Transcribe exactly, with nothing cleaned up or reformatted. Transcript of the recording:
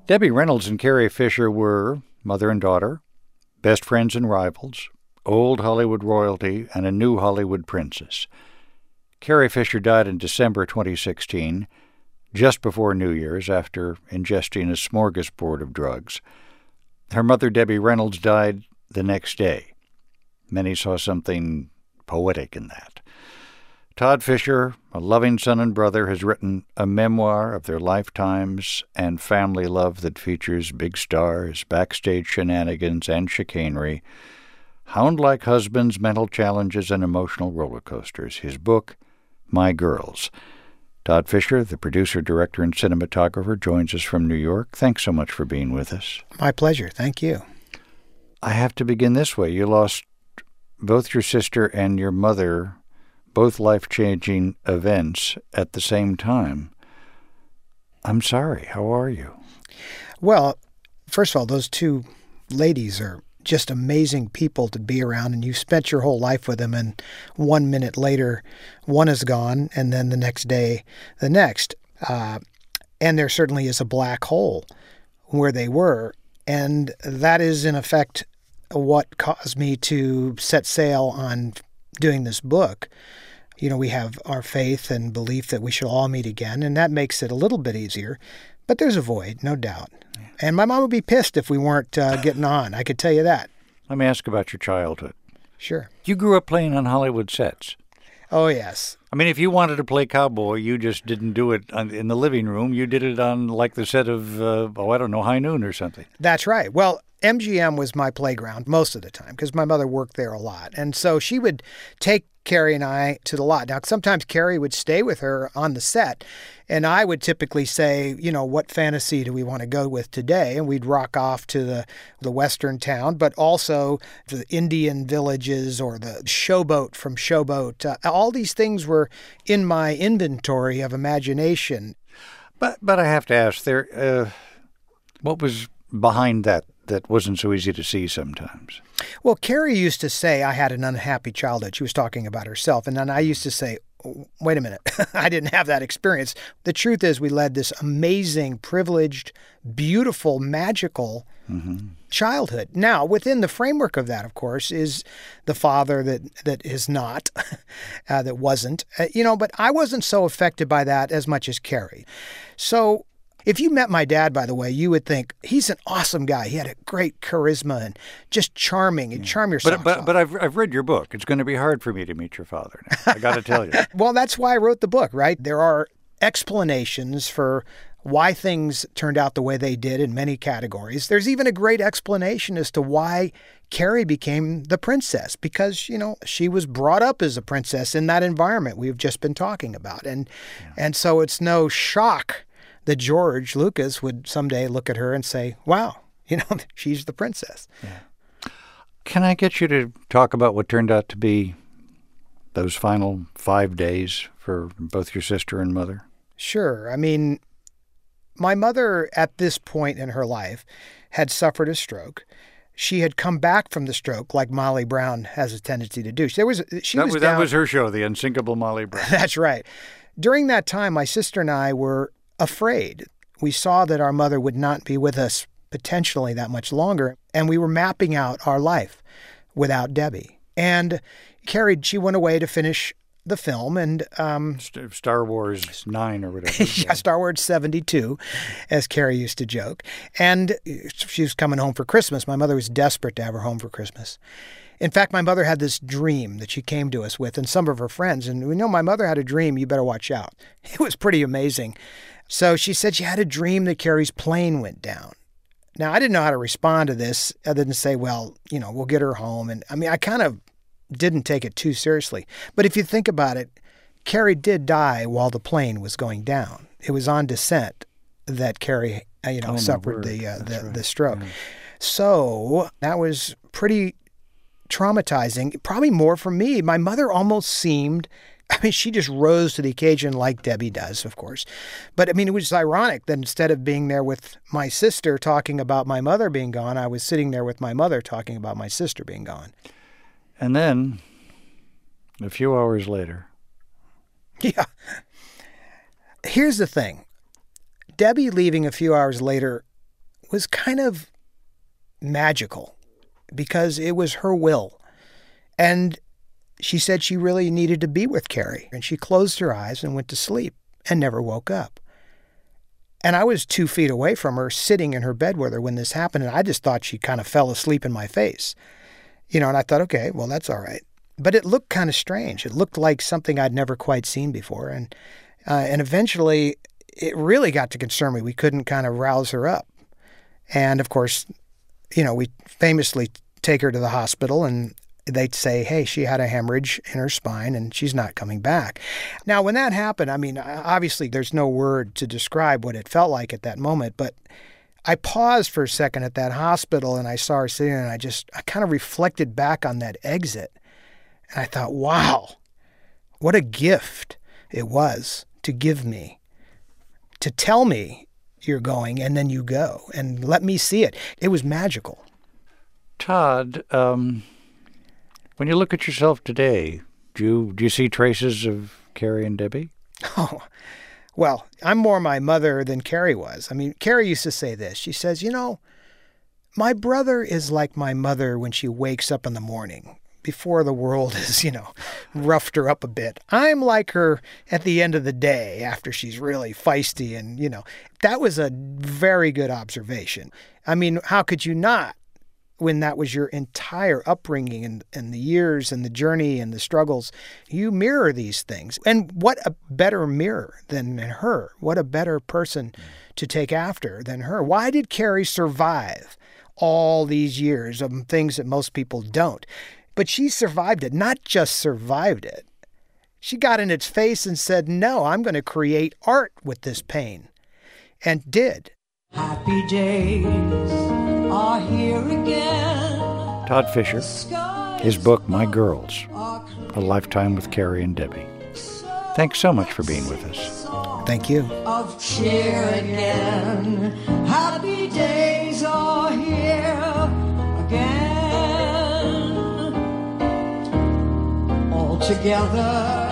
Debbie Reynolds and Carrie Fisher were mother and daughter, best friends and rivals, old Hollywood royalty, and a new Hollywood princess. Carrie Fisher died in December twenty sixteen, just before New Year's, after ingesting a smorgasbord of drugs. Her mother, Debbie Reynolds, died the next day. Many saw something poetic in that. Todd Fisher, a loving son and brother, has written a memoir of their lifetimes and family love that features big stars, backstage shenanigans, and chicanery, hound-like husbands, mental challenges, and emotional roller coasters. His book, My Girls. Todd Fisher, the producer, director, and cinematographer, joins us from New York. Thanks so much for being with us. My pleasure. Thank you. I have to begin this way. You lost both your sister and your mother, both life-changing events at the same time. I'm sorry. How are you? Well, first of all, those two ladies are just amazing people to be around, and you spent your whole life with them, and one minute later, one is gone, and then the next day, the next. Uh, and there certainly is a black hole where they were, and that is, in effect, what caused me to set sail on doing this book. You know, we have our faith and belief that we should all meet again, and that makes it a little bit easier. But there's a void, no doubt. And my mom would be pissed if we weren't uh, getting on. I could tell you that. Let me ask about your childhood. Sure. You grew up playing on Hollywood sets. Oh, yes. I mean, if you wanted to play cowboy, you just didn't do it on, in the living room. You did it on, like, the set of, uh, oh, I don't know, High Noon or something. That's right. Well, M G M was my playground most of the time because my mother worked there a lot. And so she would take Carrie and I to the lot. Now, sometimes Carrie would stay with her on the set, and I would typically say, you know, what fantasy do we want to go with today? And we'd rock off to the, the western town, but also the Indian villages or the Showboat from Showboat. Uh, all these things were in my inventory of imagination. But but I have to ask, there, uh, what was behind that that wasn't so easy to see sometimes? Well, Carrie used to say I had an unhappy childhood. She was talking about herself. And then I used to say, wait a minute, I didn't have that experience. The truth is we led this amazing, privileged, beautiful, magical mm-hmm. childhood. Now, within the framework of that, of course, is the father that, that is not, uh, that wasn't. Uh, you know, but I wasn't so affected by that as much as Carrie. So if you met my dad, by the way, you would think he's an awesome guy. He had a great charisma and just charming and charm your socks But but off. but I've I've read your book. It's going to be hard for me to meet your father now. I got to tell you. Well, that's why I wrote the book, right? There are explanations for why things turned out the way they did in many categories. There's even a great explanation as to why Carrie became the princess, because, you know, she was brought up as a princess in that environment we've just been talking about. And yeah. and so it's no shock that George Lucas would someday look at her and say, wow, you know, she's the princess. Yeah. Can I get you to talk about what turned out to be those final five days for both your sister and mother? Sure. I mean, my mother at this point in her life had suffered a stroke. She had come back from the stroke like Molly Brown has a tendency to do. There was, she that was, was down... That was her show, The Unsinkable Molly Brown. That's right. During that time, my sister and I were afraid. We saw that our mother would not be with us potentially that much longer, and we were mapping out our life without Debbie. And Carrie, she went away to finish the film, and um, Star Wars nine or whatever. yeah, Star Wars seventy-two, as Carrie used to joke. And she was coming home for Christmas. My mother was desperate to have her home for Christmas. In fact, my mother had this dream that she came to us with, and some of her friends. And we know my mother had a dream. You better watch out. It was pretty amazing. So she said she had a dream that Carrie's plane went down. Now, I didn't know how to respond to this other than say, well, you know, we'll get her home. And I mean, I kind of didn't take it too seriously. But if you think about it, Carrie did die while the plane was going down. It was on descent that Carrie, you know, oh, suffered the, uh, the, right. the stroke. Yeah. So that was pretty traumatizing, probably more for me. My mother almost seemed, I mean, she just rose to the occasion like Debbie does, of course. But I mean, it was ironic that instead of being there with my sister talking about my mother being gone, I was sitting there with my mother talking about my sister being gone. And then, a few hours later. Yeah. Here's the thing. Debbie leaving a few hours later was kind of magical because it was her will. And she said she really needed to be with Carrie. And she closed her eyes and went to sleep and never woke up. And I was two feet away from her, sitting in her bed with her when this happened. And I just thought she kind of fell asleep in my face. You know, and I thought, okay, well, that's all right. But it looked kind of strange. It looked like something I'd never quite seen before. And uh, and eventually, it really got to concern me. We couldn't kind of rouse her up. And, of course, you know, we famously take her to the hospital, and they'd say, hey, she had a hemorrhage in her spine, and she's not coming back. Now, when that happened, I mean, obviously, there's no word to describe what it felt like at that moment, but I paused for a second at that hospital, and I saw her sitting there, and I just I kind of reflected back on that exit. And I thought, wow, what a gift it was to give me, to tell me you're going, and then you go, and let me see it. It was magical. Todd, um, when you look at yourself today, do you, do you see traces of Carrie and Debbie? Oh, well, I'm more my mother than Carrie was. I mean, Carrie used to say this. She says, you know, my brother is like my mother when she wakes up in the morning, before the world has, you know, roughed her up a bit. I'm like her at the end of the day after she's really feisty. And, you know, that was a very good observation. I mean, how could you not, when that was your entire upbringing and, and the years and the journey and the struggles? You mirror these things. And what a better mirror than her? What a better person to take after than her? Why did Carrie survive all these years of things that most people don't? But she survived it, not just survived it. She got in its face and said, no, I'm going to create art with this pain. And did. Happy days are here again. Todd Fisher, his book, My Girls, A Lifetime with Carrie and Debbie. Thanks so much for being with us. Thank you. Of cheer again. Happy days are here again. All together